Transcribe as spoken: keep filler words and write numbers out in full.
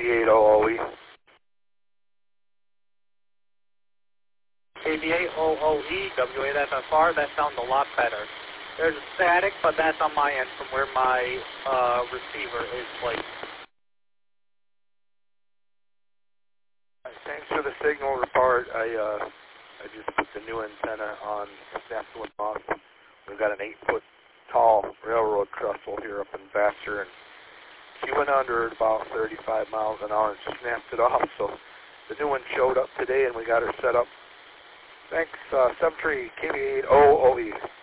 B eight O O E. K B eight O O E, W eight F F R, that sounds a lot better. There's static, but that's on my end from where my uh, receiver is placed. Thanks for the signal report. I uh, I just put the new antenna on Snapwood Moss. We've got an eight-foot tall railroad trestle here up in Vassar, and she went under at about thirty-five miles an hour and snapped it off. So the new one showed up today, and we got her set up. Thanks, uh, seven three K B eight O O E.